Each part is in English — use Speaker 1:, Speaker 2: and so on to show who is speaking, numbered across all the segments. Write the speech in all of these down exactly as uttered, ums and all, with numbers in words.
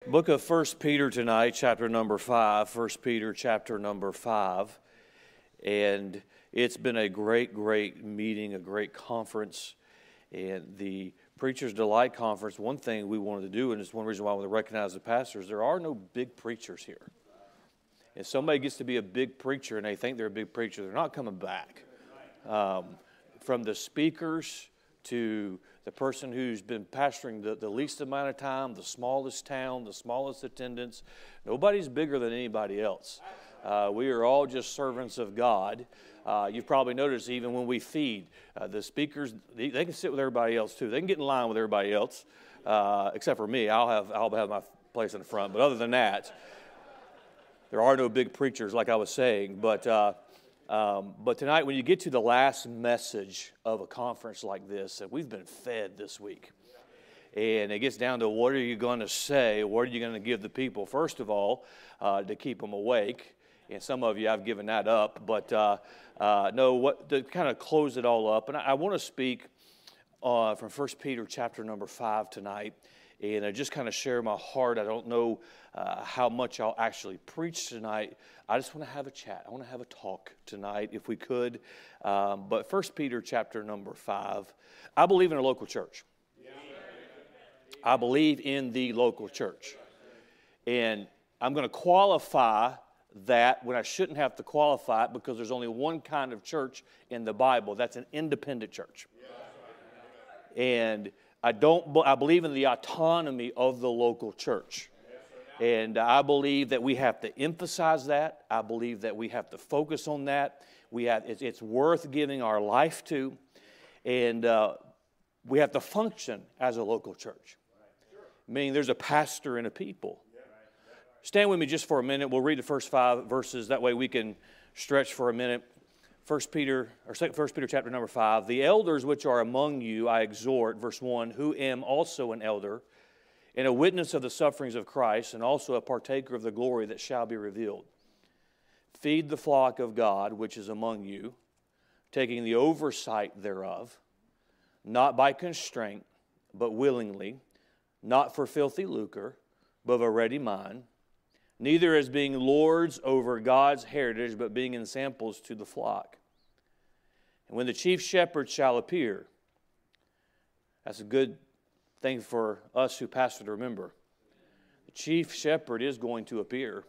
Speaker 1: Book of First Peter tonight, chapter number five. First Peter, chapter number five. And it's been a great, great meeting, a great conference. And the Preacher's Delight Conference, one thing we wanted to do, and it's one reason why I want to recognize the pastors, there are no big preachers here. If somebody gets to be a big preacher and they think they're a big preacher, they're not coming back. Um, from the speakers to the person who's been pastoring the, the least amount of time, the smallest town, the smallest attendance, nobody's bigger than anybody else. Uh, we are all just servants of God. Uh, you've probably noticed even when we feed, uh, the speakers, they, they can sit with everybody else too. They can get in line with everybody else, uh, except for me. I'll have, I'll have my place in the front. But other than that, there are no big preachers, like I was saying. But uh, um, but tonight, when you get to the last message of a conference like this, that we've been fed this week, and it gets down to what are you going to say? What are you going to give the people? First of all, uh, to keep them awake. And some of you, I've given that up. But uh, uh, no, what to kind of close it all up. And I, I want to speak uh, from First Peter chapter number five tonight. And I just kind of share my heart. I don't know uh, how much I'll actually preach tonight. I just want to have a chat. I want to have a talk tonight, if we could. Um, but First Peter chapter number five. I believe in a local church. I believe in the local church. And I'm going to qualify that when I shouldn't have to qualify it, because there's only one kind of church in the Bible. That's an independent church. And I don't. I believe in the autonomy of the local church. And I believe that we have to emphasize that. I believe that we have to focus on that. We have. It's, it's worth giving our life to. And uh, we have to function as a local church. Meaning there's a pastor and a people. Stand with me just for a minute. We'll read the first five verses. That way we can stretch for a minute. First Peter, or First Peter chapter number five. The elders which are among you I exhort, verse one, who am also an elder, and a witness of the sufferings of Christ, and also a partaker of the glory that shall be revealed. Feed the flock of God which is among you, taking the oversight thereof, not by constraint, but willingly, not for filthy lucre, but of a ready mind, neither as being lords over God's heritage, but being ensamples to the flock. And when the chief shepherd shall appear, that's a good thing for us who pastor to remember. The chief shepherd is going to appear.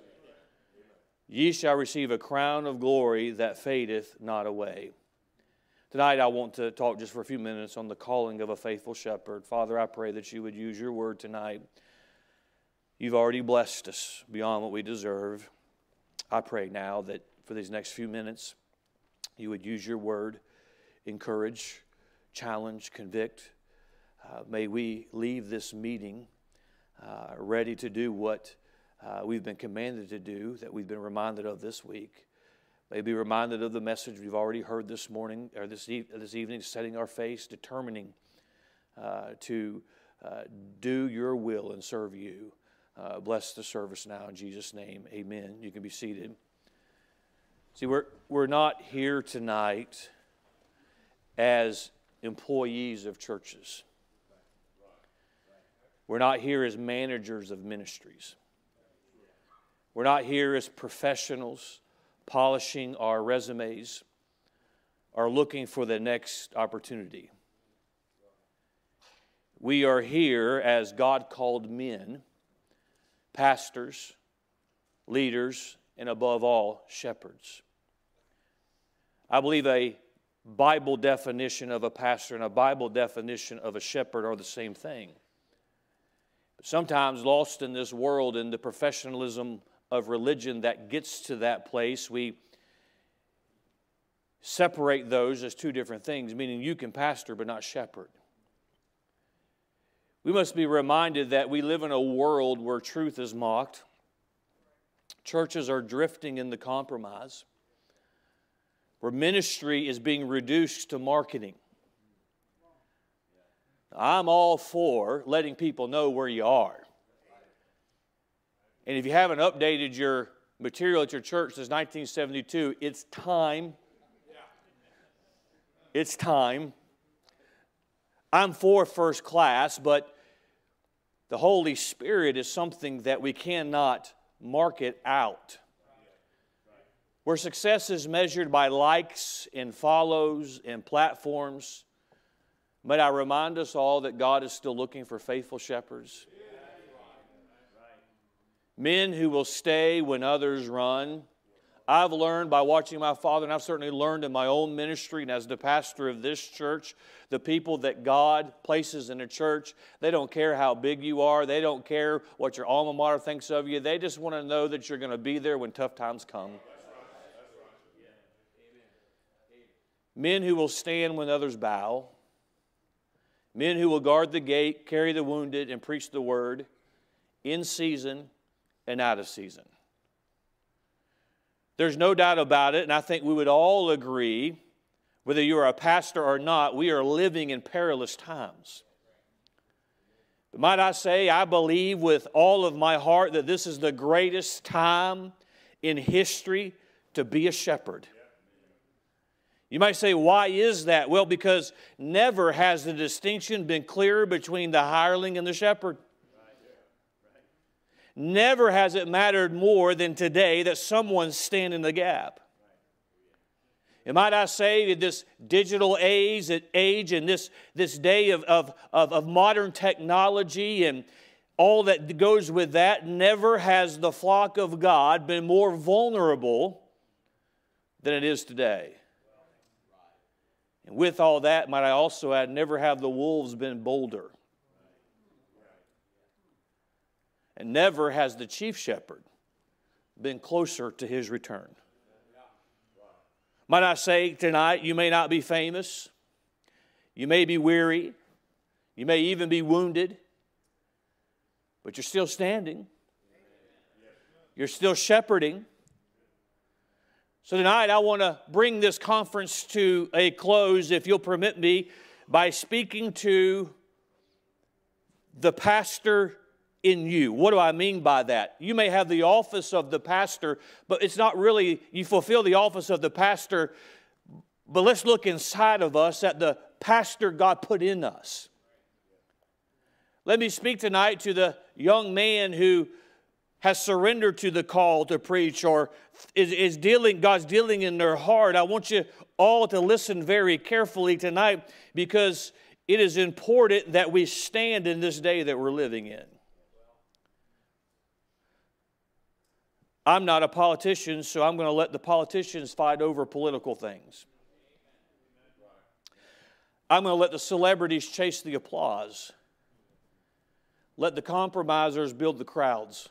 Speaker 1: Ye shall receive a crown of glory that fadeth not away. Tonight I want to talk just for a few minutes on the calling of a faithful shepherd. Father, I pray that you would use your word tonight. You've already blessed us beyond what we deserve. I pray now that for these next few minutes, you would use your word, encourage, challenge, convict. Uh, may we leave this meeting uh, ready to do what uh, we've been commanded to do, that we've been reminded of this week. May be reminded of the message we've already heard this morning, or this, e- this evening, setting our face, determining uh, to uh, do your will and serve you. Uh, bless the service now in Jesus' name. Amen. You can be seated. See, we're, we're not here tonight as employees of churches. We're not here as managers of ministries. We're not here as professionals polishing our resumes or looking for the next opportunity. We are here as God-called men, pastors, leaders, and above all, shepherds. I believe a Bible definition of a pastor and a Bible definition of a shepherd are the same thing. But sometimes lost in this world, in the professionalism of religion that gets to that place, we separate those as two different things, meaning you can pastor but not shepherd. We must be reminded that we live in a world where truth is mocked. Churches are drifting into compromise, where ministry is being reduced to marketing. I'm all for letting people know where you are. And if you haven't updated your material at your church since nineteen seventy-two, it's time. It's time. I'm for first class, but The Holy Spirit is something that we cannot market out. Where success is measured by likes and follows and platforms, might I remind us all that God is still looking for faithful shepherds? Men who will stay when others run. I've learned by watching my father, and I've certainly learned in my own ministry and as the pastor of this church, the people that God places in a church, they don't care how big you are. They don't care what your alma mater thinks of you. They just want to know that you're going to be there when tough times come. Men who will stand when others bow. Men who will guard the gate, carry the wounded, and preach the word in season and out of season. There's no doubt about it, and I think we would all agree, whether you're a pastor or not, we are living in perilous times. But might I say, I believe with all of my heart that this is the greatest time in history to be a shepherd. You might say, why is that? Well, because never has the distinction been clearer between the hireling and the shepherd. Never has it mattered more than today that someone's standing in the gap. And might I say, in this digital age, age and this, this day of, of, of, of modern technology and all that goes with that, never has the flock of God been more vulnerable than it is today. And with all that, might I also add, never have the wolves been bolder. And never has the chief shepherd been closer to his return. Might I say tonight, you may not be famous. You may be weary. You may even be wounded. But you're still standing. You're still shepherding. So tonight I want to bring this conference to a close, if you'll permit me, by speaking to the pastor in you. What do I mean by that? You may have the office of the pastor, but it's not really, you fulfill the office of the pastor, but let's look inside of us at the pastor God put in us. Let me speak tonight to the young man who has surrendered to the call to preach or is, is dealing, God's dealing in their heart. I want you all to listen very carefully tonight because it is important that we stand in this day that we're living in. I'm not a politician, so I'm going to let the politicians fight over political things. I'm going to let the celebrities chase the applause. Let the compromisers build the crowds.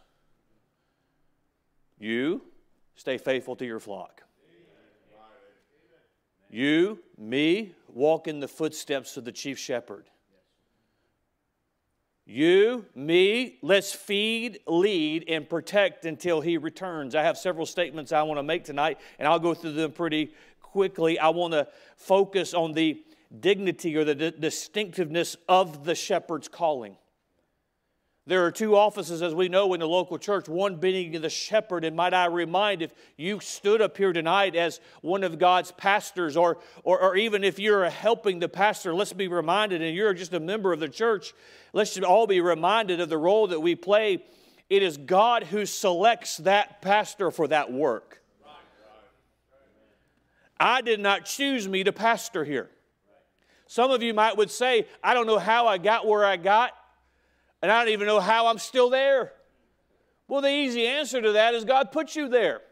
Speaker 1: You stay faithful to your flock. You, me, walk in the footsteps of the chief shepherd. You, me, let's feed, lead, and protect until He returns. I have several statements I want to make tonight, and I'll go through them pretty quickly. I want to focus on the dignity or the di- distinctiveness of the shepherd's calling. There are two offices, as we know, in the local church, one being the shepherd. And might I remind, if you stood up here tonight as one of God's pastors, or, or, or even if you're helping the pastor, let's be reminded, and you're just a member of the church, let's all be reminded of the role that we play. It is God who selects that pastor for that work. I did not choose me to pastor here. Some of you might would say, I don't know how I got where I got. And I don't even know how I'm still there. Well, the easy answer to that is God put you there.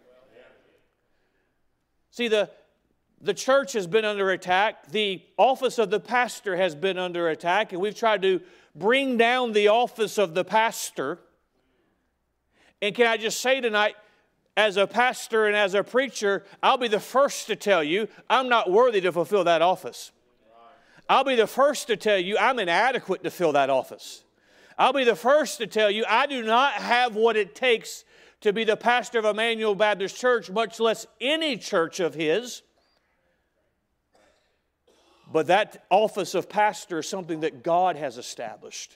Speaker 1: See, the, the church has been under attack. The office of the pastor has been under attack. And we've tried to bring down the office of the pastor. And can I just say tonight, as a pastor and as a preacher, I'll be the first to tell you, I'm not worthy to fulfill that office. I'll be the first to tell you, I'm inadequate to fill that office. I'll be the first to tell you, I do not have what it takes to be the pastor of Emmanuel Baptist Church, much less any church of His. But that office of pastor is something that God has established.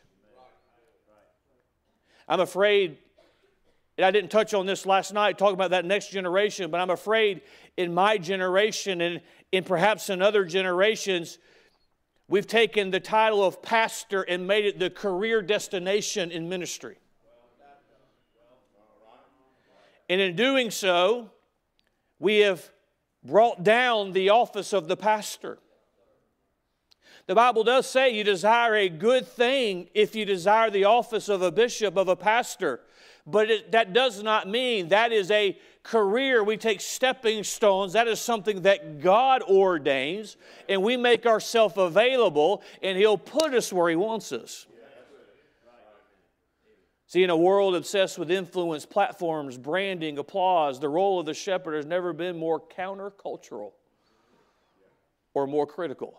Speaker 1: I'm afraid, and I didn't touch on this last night, talking about that next generation, but I'm afraid in my generation and in perhaps in other generations, We've taken the title of pastor and made it the career destination in ministry. And in doing so, we have brought down the office of the pastor. The Bible does say you desire a good thing if you desire the office of a bishop, of a pastor. But it, that does not mean that is a career. We take stepping stones. That is something that God ordains, and we make ourselves available, and He'll put us where He wants us. See, in a world obsessed with influence, platforms, branding, applause, the role of the shepherd has never been more countercultural or more critical.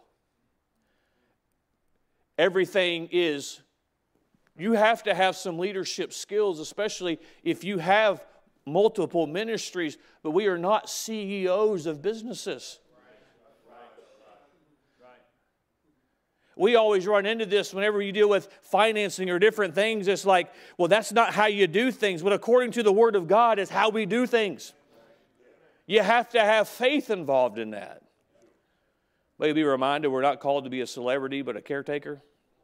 Speaker 1: Everything is, you have to have some leadership skills, especially if you have multiple ministries, but we are not C E Os of businesses. We always run into this whenever you deal with financing or different things. It's like, well, that's not how you do things. But according to the Word of God, it's how we do things. You have to have faith involved in that. May be reminded we're not called to be a celebrity, but a caretaker.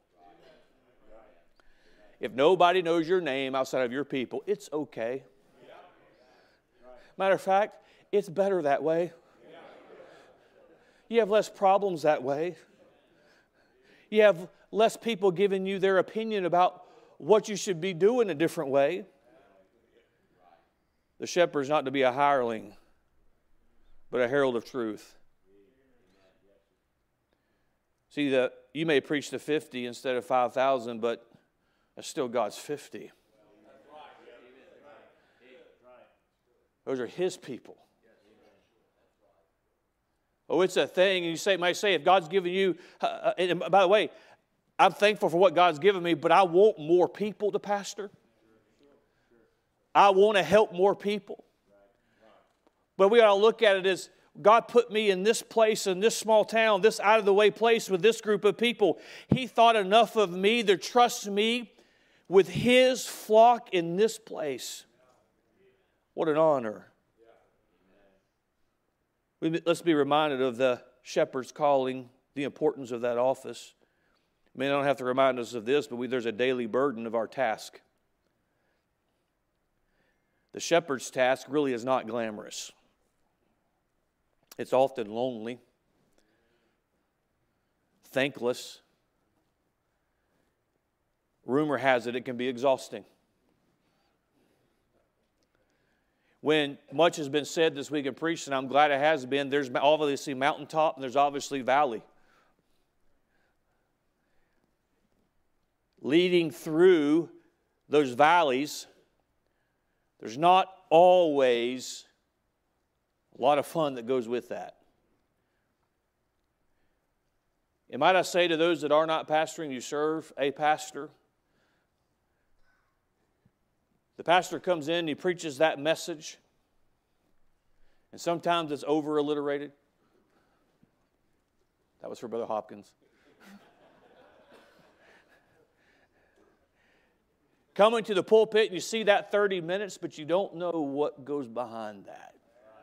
Speaker 1: If nobody knows your name outside of your people, it's okay. Matter of fact, it's better that way. You have less problems that way. You have less people giving you their opinion about what you should be doing a different way. The shepherd is not to be a hireling, but a herald of truth. See, the, you may preach to fifty instead of five thousand, but that's still God's fifty. Those are His people. Oh, it's a thing, and you say, might say, if God's given you, uh, and by the way, I'm thankful for what God's given me, but I want more people to pastor. I want to help more people. But we ought to look at it as, God put me in this place, in this small town, this out-of-the-way place with this group of people. He thought enough of me to trust me with His flock in this place. What an honor. Let's be reminded of the shepherd's calling, the importance of that office. I mean, I don't have to remind us of this, but we, there's a daily burden of our task. The shepherd's task really is not glamorous. It's often lonely, thankless. Rumor has it, it can be exhausting. When much has been said this week in preaching, and I'm glad it has been, there's obviously mountaintop and there's obviously valley. Leading through those valleys, there's not always a lot of fun that goes with that. And might I say to those that are not pastoring, you serve a pastor. The pastor comes in, he preaches that message, and sometimes it's over-alliterated. That was for Brother Hopkins. Coming to the pulpit, and you see that thirty minutes, but you don't know what goes behind that.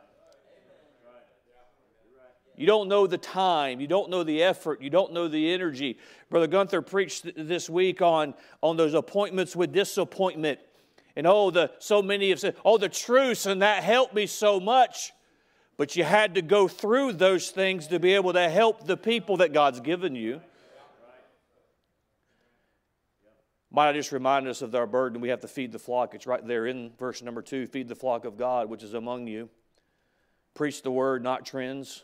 Speaker 1: You don't know the time. You don't know the effort. You don't know the energy. Brother Gunther preached this week on, on those appointments with disappointment. And oh, the so many have said, oh, the truce, and that helped me so much. But you had to go through those things to be able to help the people that God's given you. Might I just remind us of our burden? We have to feed the flock. It's right there in verse number two. Feed the flock of God, which is among you. Preach the word, not trends.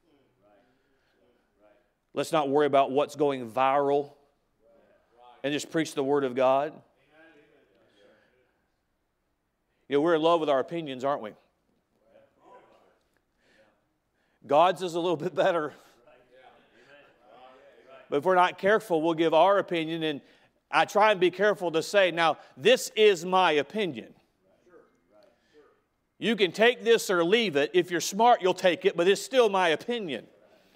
Speaker 1: Let's not worry about what's going viral and just preach the word of God. You know, we're in love with our opinions, aren't we? God's is a little bit better. But if we're not careful, we'll give our opinion. And I try and be careful to say, now, this is my opinion. You can take this or leave it. If you're smart, you'll take it, but it's still my opinion.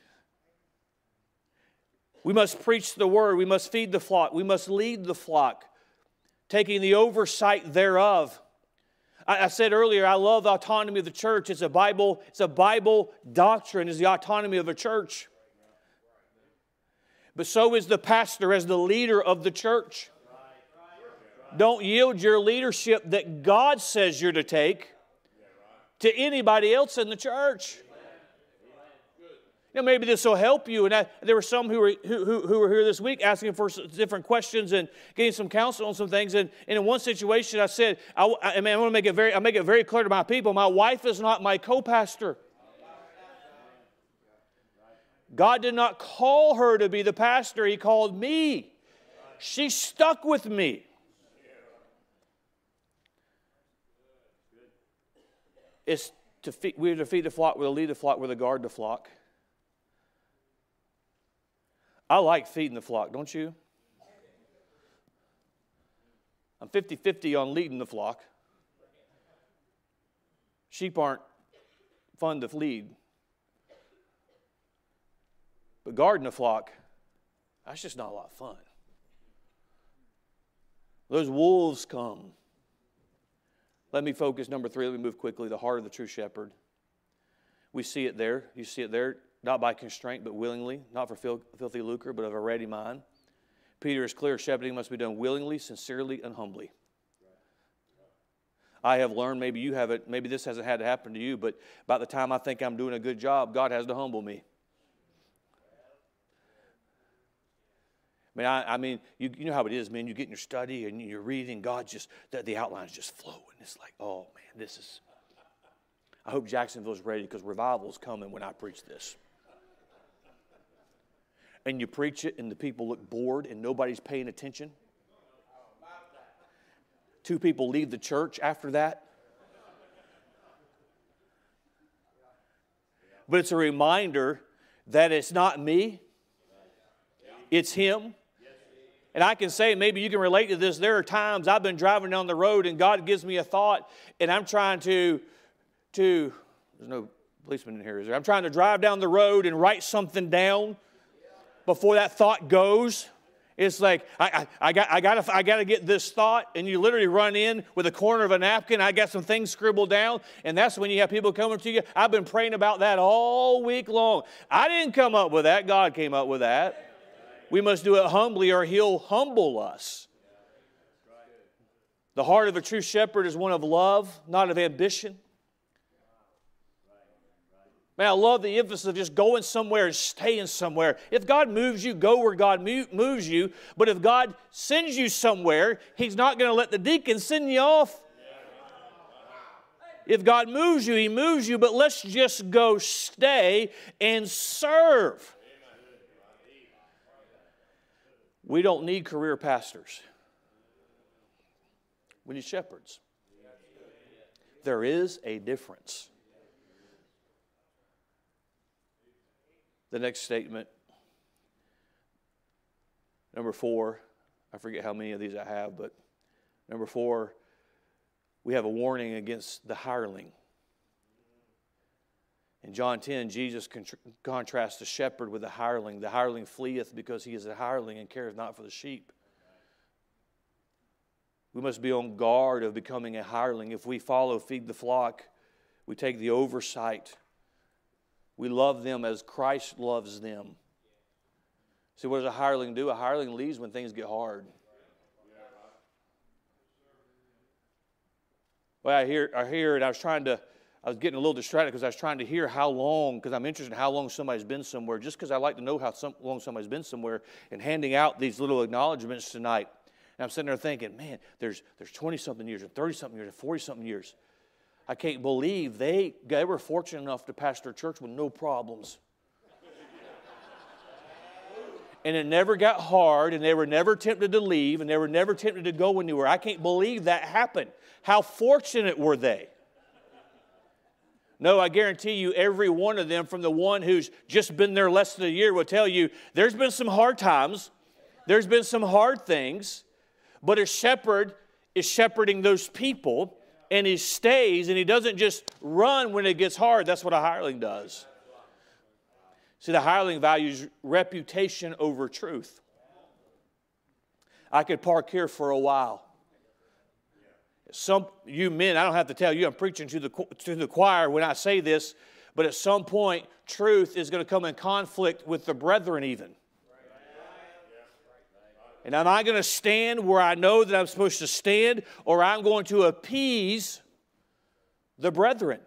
Speaker 1: We must preach the word. We must feed the flock. We must lead the flock, taking the oversight thereof. I said earlier, I love the autonomy of the church. It's a Bible, it's a Bible doctrine, is the autonomy of a church. but so is the pastor as the leader of the church. Don't yield your leadership that God says you're to take to anybody else in the church. You know, maybe this will help you. And I, there were some who were who, who, who were here this week asking for different questions and getting some counsel on some things. And, and in one situation, I said, I, I, mean, I want to make it very, I make it very clear to my people. My wife is not my co-pastor. God did not call her to be the pastor. He called me. She stuck with me. It's to feed, we're to feed the flock, we're to lead the flock, we're to guard the flock. I like feeding the flock, don't you? I'm fifty-fifty on leading the flock. Sheep aren't fun to lead. But guarding the flock, that's just not a lot of fun. Those wolves come. Let me focus, number three, let me move quickly, the heart of the true shepherd. We see it there. You see it there, not by constraint, but willingly, not for fil- filthy lucre, but of a ready mind. Peter is clear, shepherding must be done willingly, sincerely, and humbly. I have learned, maybe you haven't, maybe this hasn't had to happen to you, but by the time I think I'm doing a good job, God has to humble me. I mean, I, I mean, you, you know how it is, man. You get in your study and you're reading, God just, the, the outline's just flowing. It's like, oh, man, this is, I hope Jacksonville's ready because revival's coming when I preach this. And you preach it and the people look bored and nobody's paying attention. Two people leave the church after that. But it's a reminder that it's not me, it's Him. And I can say, maybe you can relate to this. There are times I've been driving down the road and God gives me a thought and I'm trying to, to there's no policeman in here, is there? I'm trying to drive down the road and write something down before that thought goes. It's like, I, I, I got I got I got to get this thought, and you literally run in with a corner of a napkin. I got some things scribbled down, and that's when you have people coming to you. I've been praying about that all week long. I didn't come up with that. God came up with that. We must do it humbly or He'll humble us. The heart of a true shepherd is one of love, not of ambition. Man, I love the emphasis of just going somewhere and staying somewhere. If God moves you, go where God moves you. But if God sends you somewhere, He's not going to let the deacon send you off. If God moves you, He moves you. But let's just go stay and serve. We don't need career pastors. We need shepherds. There is a difference. The next statement, number four, I forget how many of these I have, but number four, we have a warning against the hireling. In John ten, Jesus contrasts the shepherd with the hireling. The hireling fleeth because he is a hireling and careth not for the sheep. We must be on guard of becoming a hireling. If we follow, feed the flock, we take the oversight. We love them as Christ loves them. See, what does a hireling do? A hireling leaves when things get hard. Well, I hear, I hear it. I was trying to, I was getting a little distracted because I was trying to hear how long, because I'm interested in how long somebody's been somewhere, just because I like to know how some, long somebody's been somewhere, and handing out these little acknowledgments tonight. And I'm sitting there thinking, man, there's there's twenty-something years, and thirty-something years, and forty-something years. I can't believe they, they were fortunate enough to pastor a church with no problems. And it never got hard, and they were never tempted to leave, and they were never tempted to go anywhere. I can't believe that happened. How fortunate were they? No, I guarantee you every one of them, from the one who's just been there less than a year, will tell you there's been some hard times. There's been some hard things. But a shepherd is shepherding those people, and he stays, and he doesn't just run when it gets hard. That's what a hireling does. See, the hireling values reputation over truth. I could park here for a while. Some you men, I don't have to tell you, I'm preaching to the, to the choir when I say this, but at some point, truth is going to come in conflict with the brethren even. And am I going to stand where I know that I'm supposed to stand, or I'm going to appease the brethren?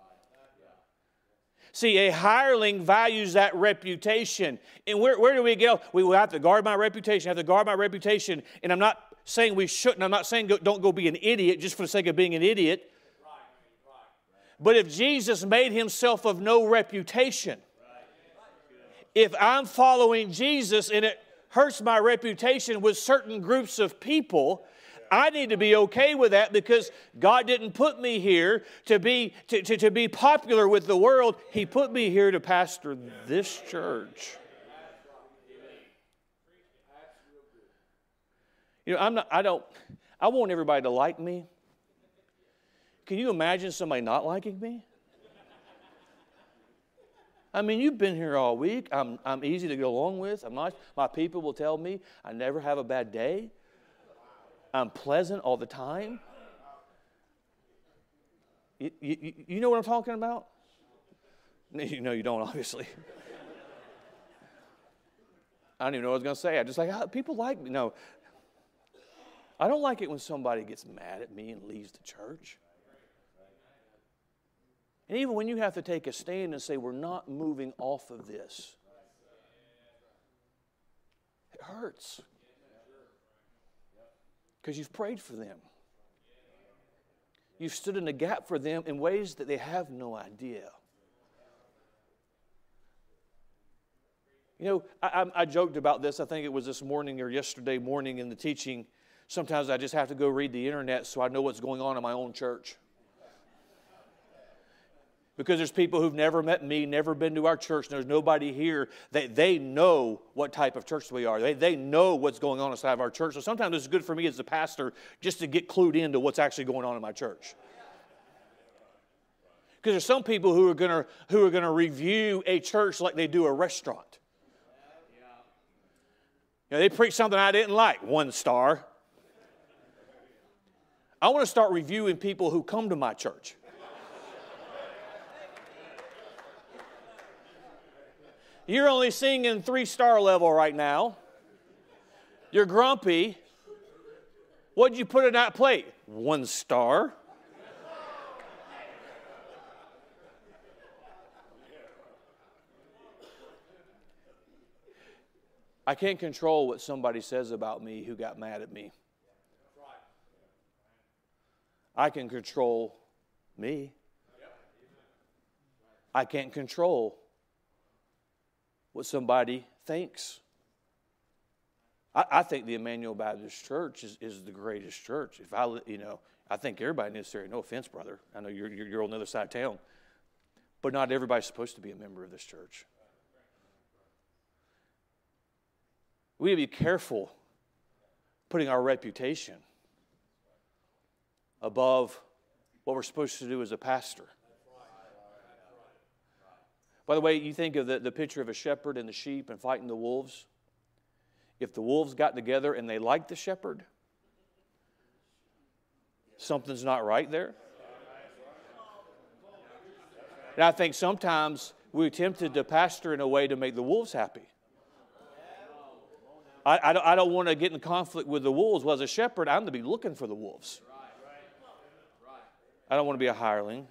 Speaker 1: See, a hireling values that reputation. And where, where do we go? We will have to guard my reputation, have to guard my reputation. And I'm not saying we shouldn't. I'm not saying go, don't go be an idiot just for the sake of being an idiot. But if Jesus made himself of no reputation, if I'm following Jesus and it hurts my reputation with certain groups of people, I need to be okay with that, because God didn't put me here to be, to, to, to be popular with the world. He put me here to pastor this church. You know, I'm not, I don't, I want everybody to like me. Can you imagine somebody not liking me? I mean, you've been here all week. I'm, I'm easy to get along with. I'm not, my people will tell me I never have a bad day. I'm pleasant all the time. You, you, you know what I'm talking about? You know you don't, obviously. I don't even know what I was going to say. I just like, oh, people like me. No. I don't like it when somebody gets mad at me and leaves the church. And even when you have to take a stand and say, we're not moving off of this, it hurts. Because you've prayed for them. You've stood in the gap for them in ways that they have no idea. You know, I, I, I joked about this. I think it was this morning or yesterday morning in the teaching. Sometimes I just have to go read the internet so I know what's going on in my own church. Because there's people who've never met me, never been to our church, and there's nobody here that they know what type of church we are. They, they know what's going on inside of our church. So sometimes it's good for me as a pastor just to get clued into what's actually going on in my church. Because there's some people who are going to who are going to review a church like they do a restaurant. You know, they preach something I didn't like, one star. I want to start reviewing people who come to my church. You're only singing three-star level right now. You're grumpy. What did you put in that plate? One star. I can't control what somebody says about me who got mad at me. I can control me. I can't control what somebody thinks. I, I think the Emmanuel Baptist Church is, is the greatest church. If I, you know, I think everybody in this area. No offense, brother. I know you're you're, you're on the other side of town, but not everybody's supposed to be a member of this church. We need to be careful putting our reputation above what we're supposed to do as a pastor. By the way, you think of the, the picture of a shepherd and the sheep and fighting the wolves. If the wolves got together and they liked the shepherd, something's not right there. And I think sometimes we're tempted to pastor in a way to make the wolves happy. I, I don't, I don't want to get in conflict with the wolves. Well, as a shepherd, I'm to be looking for the wolves. I don't want to be a hireling.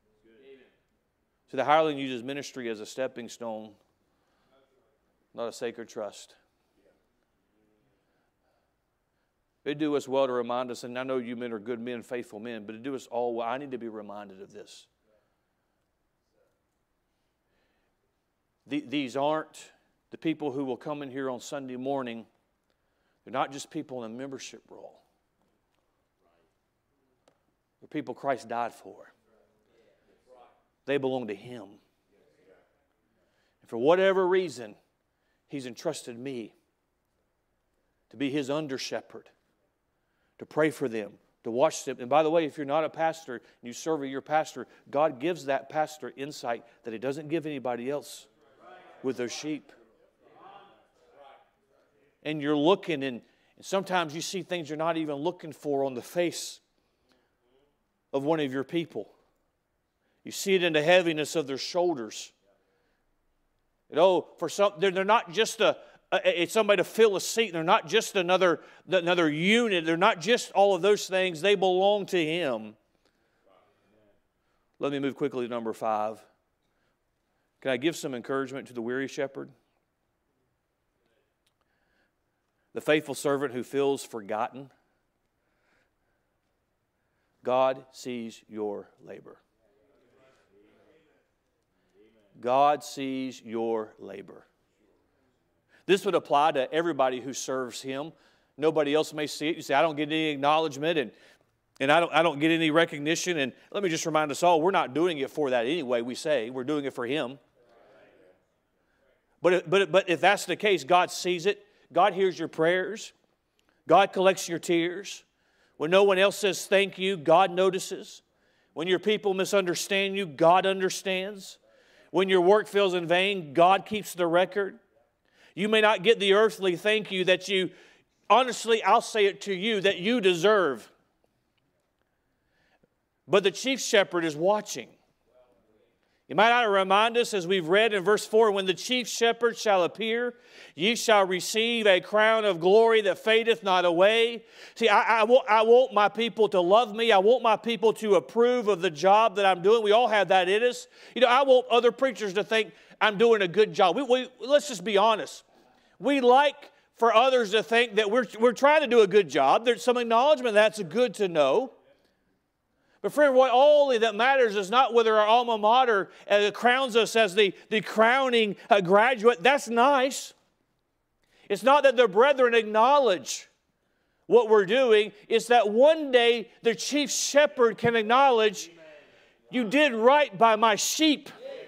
Speaker 1: So the hireling uses ministry as a stepping stone, not a sacred trust. It'd do us well to remind us, and I know you men are good men, faithful men, but it'd do us all well. I need to be reminded of this. The, these aren't the people who will come in here on Sunday morning. They're not just people in a membership role. They're people Christ died for. They belong to Him. And for whatever reason, He's entrusted me to be His under-shepherd, to pray for them, to watch them. And by the way, if you're not a pastor and you serve your pastor, God gives that pastor insight that He doesn't give anybody else with those sheep. And you're looking, and, and sometimes you see things you're not even looking for on the face of one of your people. You see it in the heaviness of their shoulders. You know, for some, they're, they're not just a, uh, it's somebody to fill a seat. They're not just another, another unit. They're not just all of those things. They belong to Him. Let me move quickly to number five. Can I give some encouragement to the weary shepherd? The faithful servant who feels forgotten. God sees your labor. God sees your labor. This would apply to everybody who serves Him. Nobody else may see it. You say, I don't get any acknowledgement and, and I don't, I don't get any recognition. And let me just remind us all, we're not doing it for that anyway, we say. We're doing it for Him. But, but, but if that's the case, God sees it. God hears your prayers. God collects your tears. When no one else says thank you, God notices. When your people misunderstand you, God understands. When your work feels in vain, God keeps the record. You may not get the earthly thank you that you, honestly, I'll say it to you, that you deserve. But the chief shepherd is watching. You might not remind us, as we've read in verse four, when the chief shepherd shall appear, ye shall receive a crown of glory that fadeth not away. See, I, I, want, I want my people to love me. I want my people to approve of the job that I'm doing. We all have that in us. You know, I want other preachers to think I'm doing a good job. We, we, let's just be honest. We like for others to think that we're, we're trying to do a good job. There's some acknowledgement that's good to know. But friend, what all that matters is not whether our alma mater uh, crowns us as the, the crowning uh, graduate. That's nice. It's not that the brethren acknowledge what we're doing. It's that one day the chief shepherd can acknowledge, you did right by my sheep.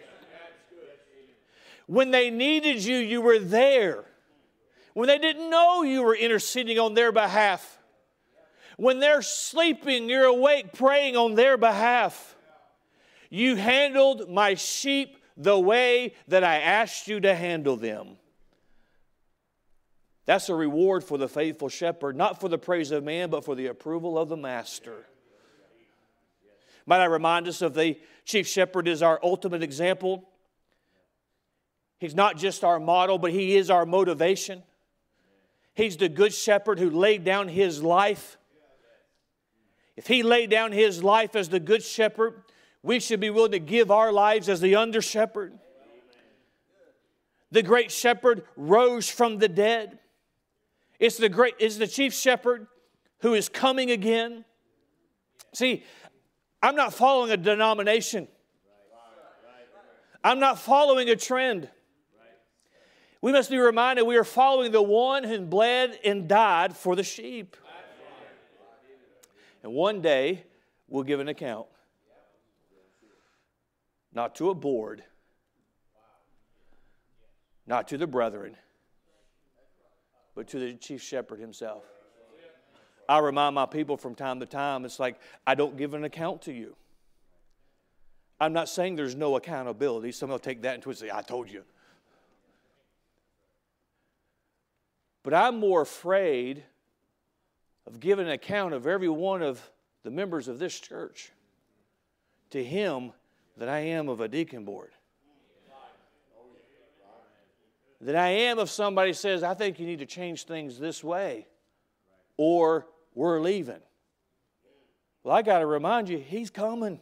Speaker 1: When they needed you, you were there. When they didn't know, you were interceding on their behalf. When they're sleeping, you're awake praying on their behalf. You handled my sheep the way that I asked you to handle them. That's a reward for the faithful shepherd, not for the praise of man, but for the approval of the master. Might I remind us of the chief shepherd is our ultimate example. He's not just our model, but he is our motivation. He's the good shepherd who laid down his life. If he laid down his life as the good shepherd, we should be willing to give our lives as the under shepherd. The great shepherd rose from the dead. It's the great, it's the chief shepherd who is coming again. See, I'm not following a denomination. I'm not following a trend. We must be reminded we are following the one who bled and died for the sheep. And one day, we'll give an account. Not to a board. Not to the brethren. But to the chief shepherd himself. I remind my people from time to time, it's like, I don't give an account to you. I'm not saying there's no accountability. Some will take that into it and say, I told you. But I'm more afraid of giving an account of every one of the members of this church to him than I am of a deacon board. Than I am if somebody says, I think you need to change things this way, or we're leaving. Well, I got to remind you, he's coming.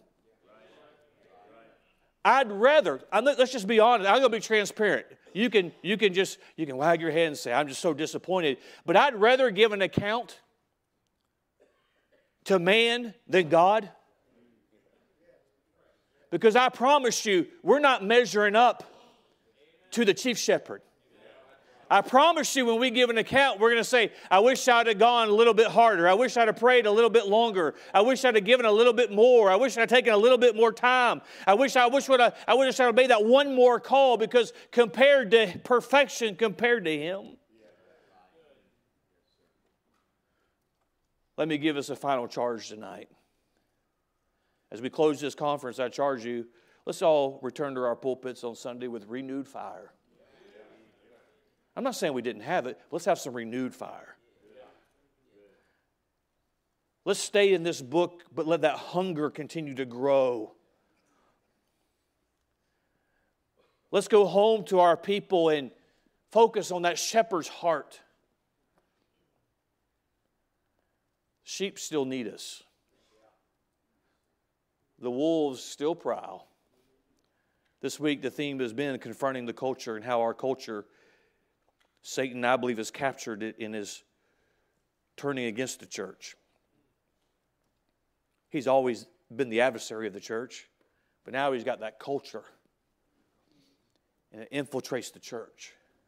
Speaker 1: I'd rather, let's just be honest, I'm going to be transparent. You can, you can just, you can wag your head and say, I'm just so disappointed. But I'd rather give an account to man than God. Because I promise you, we're not measuring up to the chief shepherd. I promise you when we give an account, we're going to say, I wish I'd have gone a little bit harder. I wish I'd have prayed a little bit longer. I wish I'd have given a little bit more. I wish I'd taken a little bit more time. I wish I wish would have, I wish I'd have made that one more call, because compared to perfection, compared to him. Let me give us a final charge tonight. As we close this conference, I charge you, let's all return to our pulpits on Sunday with renewed fire. I'm not saying we didn't have it. Let's have some renewed fire. Let's stay in this book, but let that hunger continue to grow. Let's go home to our people and focus on that shepherd's heart. Sheep still need us. The wolves still prowl. This week the theme has been confronting the culture and how our culture, Satan, I believe, has captured it and is turning against the church. He's always been the adversary of the church, but now he's got that culture, and it infiltrates the church.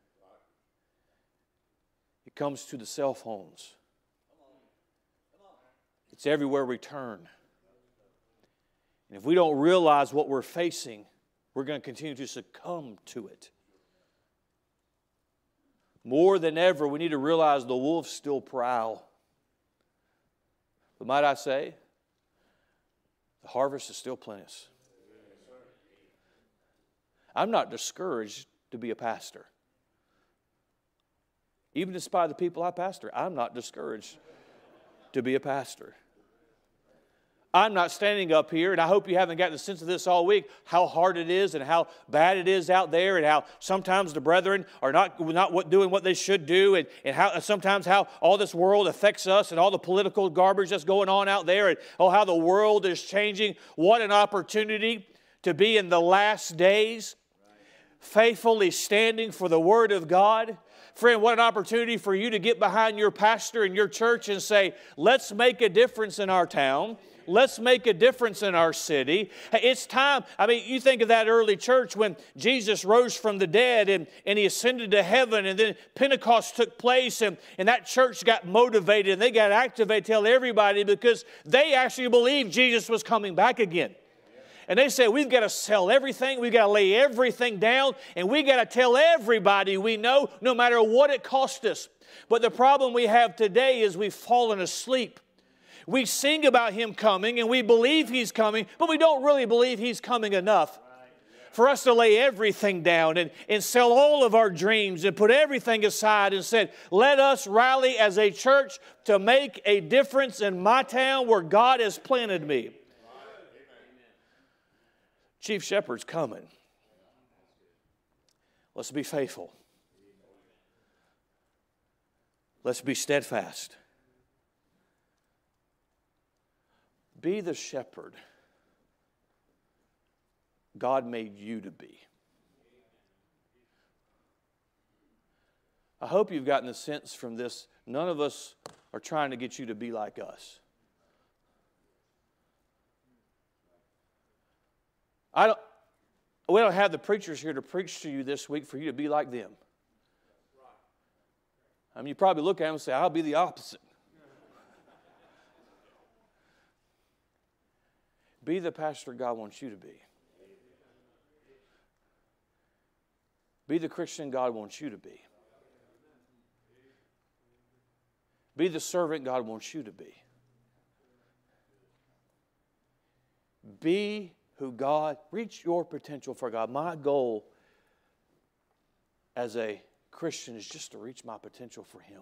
Speaker 1: It comes to the cell phones. It's everywhere we turn. And if we don't realize what we're facing, we're going to continue to succumb to it. More than ever, we need to realize the wolves still prowl. But might I say, the harvest is still plenteous. I'm not discouraged to be a pastor. Even despite the people I pastor, I'm not discouraged to be a pastor. I'm not standing up here, and I hope you haven't gotten a sense of this all week, how hard it is and how bad it is out there, and how sometimes the brethren are not, not what, doing what they should do, and, and how sometimes how all this world affects us and all the political garbage that's going on out there, and oh, how the world is changing. What an opportunity to be in the last days, faithfully standing for the Word of God. Friend, what an opportunity for you to get behind your pastor and your church and say, let's make a difference in our town. Let's make a difference in our city. It's time. I mean, you think of that early church when Jesus rose from the dead and, and He ascended to heaven, and then Pentecost took place, and, and that church got motivated and they got activated to tell everybody because they actually believed Jesus was coming back again. And they said, we've got to sell everything, we've got to lay everything down, and we've got to tell everybody we know, no matter what it costs us. But the problem we have today is we've fallen asleep. We sing about Him coming, and we believe He's coming, but we don't really believe He's coming enough for us to lay everything down and, and sell all of our dreams and put everything aside and said, let us rally as a church to make a difference in my town where God has planted me. Chief Shepherd's coming. Let's be faithful. Let's be steadfast. Be the shepherd God made you to be. I hope you've gotten the sense from this. None of us are trying to get you to be like us. I don't, we don't have the preachers here to preach to you this week for you to be like them. I mean, you probably look at them and say, I'll be the opposite. Be the pastor God wants you to be. Be the Christian God wants you to be. Be the servant God wants you to be. Be who God, reach your potential for God. My goal as a Christian is just to reach my potential for Him.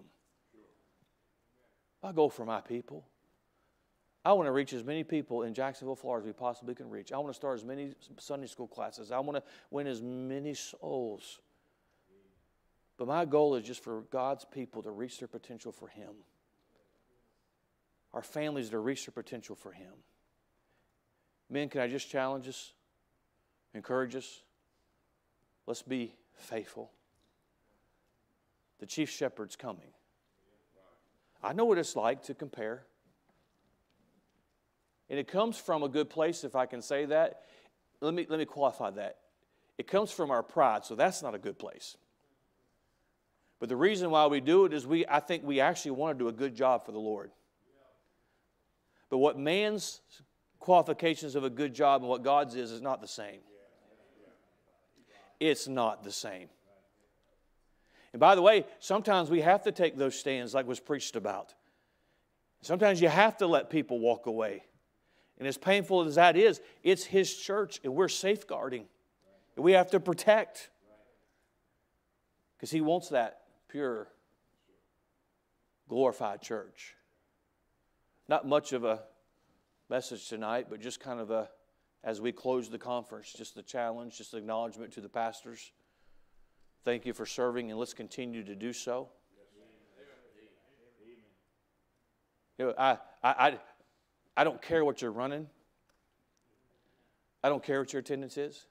Speaker 1: My goal for my people. I want to reach as many people in Jacksonville, Florida as we possibly can reach. I want to start as many Sunday school classes. I want to win as many souls. But my goal is just for God's people to reach their potential for Him. Our families to reach their potential for Him. Men, can I just challenge us, encourage us? Let's be faithful. The chief shepherd's coming. I know what it's like to compare. And it comes from a good place, if I can say that. Let me, let me qualify that. It comes from our pride, so that's not a good place. But the reason why we do it is we, I think we actually want to do a good job for the Lord. But what man's qualifications of a good job and what God's is is not the same. It's not the same. And by the way, sometimes we have to take those stands like was preached about. Sometimes you have to let people walk away. And as painful as that is, it's His church and we're safeguarding. And we have to protect. Because He wants that pure, glorified church. Not much of a message tonight, but just kind of a, as we close the conference, just a challenge, just an acknowledgement to the pastors. Thank you for serving, and let's continue to do so. You know, I, I, I, I don't care what you're running. I don't care what your attendance is.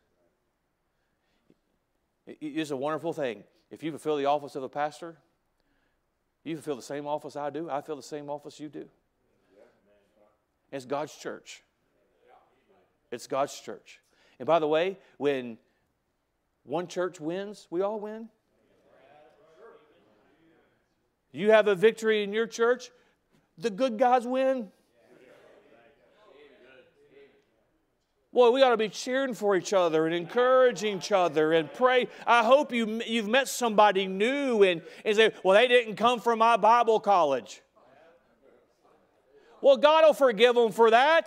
Speaker 1: It's a wonderful thing. If you fulfill the office of a pastor, you fulfill the same office I do. I fill the same office you do. It's God's church. It's God's church. And by the way, when one church wins, we all win. You have a victory in your church, the good guys win. Boy, we ought to be cheering for each other and encouraging each other and pray. I hope you, you've met somebody new and, and say, well, they didn't come from my Bible college. Well, God will forgive them for that.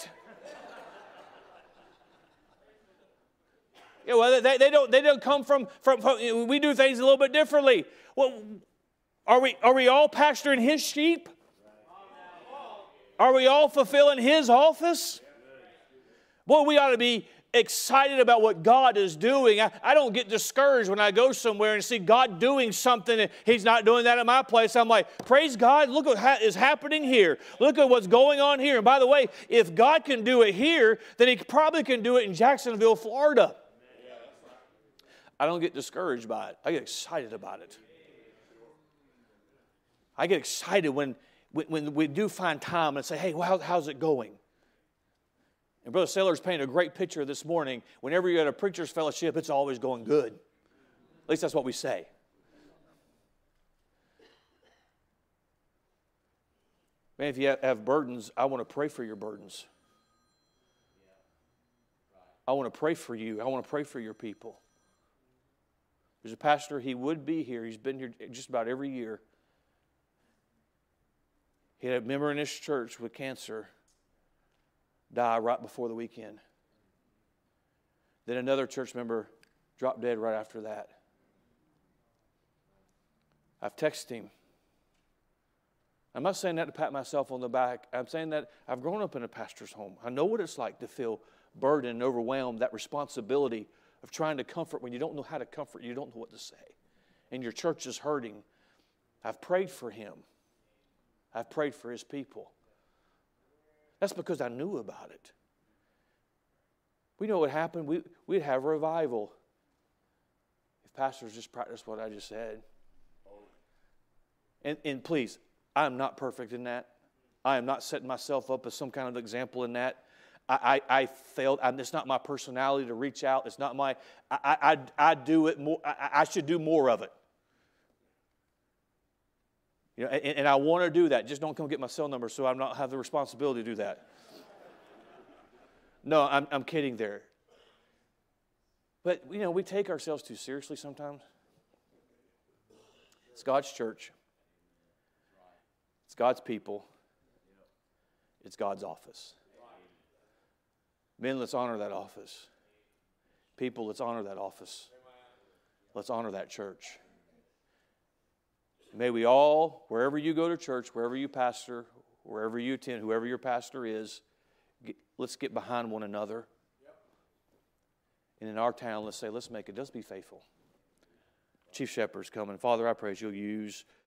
Speaker 1: Yeah, well, they, they, don't, they don't come from, from, from, we do things a little bit differently. Well, are we, are we all pastoring His sheep? Are we all fulfilling His office? Boy, we ought to be excited about what God is doing. I, I don't get discouraged when I go somewhere and see God doing something and He's not doing that at my place. I'm like, praise God, look what ha- is happening here. Look at what's going on here. And by the way, if God can do it here, then He probably can do it in Jacksonville, Florida. I don't get discouraged by it. I get excited about it. I get excited when, when, when we do find time and say, hey, well, how, how's it going? And Brother Saylor's painted a great picture this morning. Whenever you're at a preacher's fellowship, it's always going good. At least that's what we say. Man, if you have burdens, I want to pray for your burdens. I want to pray for you. I want to pray for your people. There's a pastor, he would be here. He's been here just about every year. He had a member in his church with cancer die right before the weekend. Then another church member dropped dead right after that. I've texted him. I'm not saying that to pat myself on the back. I'm saying that I've grown up in a pastor's home. I know what it's like to feel burdened and overwhelmed, that responsibility of trying to comfort when you don't know how to comfort, you don't know what to say. And your church is hurting. I've prayed for him. I've prayed for his people. That's because I knew about it. We know what happened. We, we'd have revival if pastors just practiced what I just said. And, and please, I'm not perfect in that. I am not setting myself up as some kind of example in that. I, I, I failed. I, it's not my personality to reach out. It's not my, I, I, I do it more. I, I should do more of it. You know, and, and I want to do that. Just don't come get my cell number so I don't have the responsibility to do that. No, I'm, I'm kidding there. But, you know, we take ourselves too seriously sometimes. It's God's church. It's God's people. It's God's office. Men, let's honor that office. People, let's honor that office. Let's honor that church. May we all, wherever you go to church, wherever you pastor, wherever you attend, whoever your pastor is, get, let's get behind one another. And in our town, let's say, let's make it, let's be faithful. Chief Shepherd's coming. Father, I pray you'll use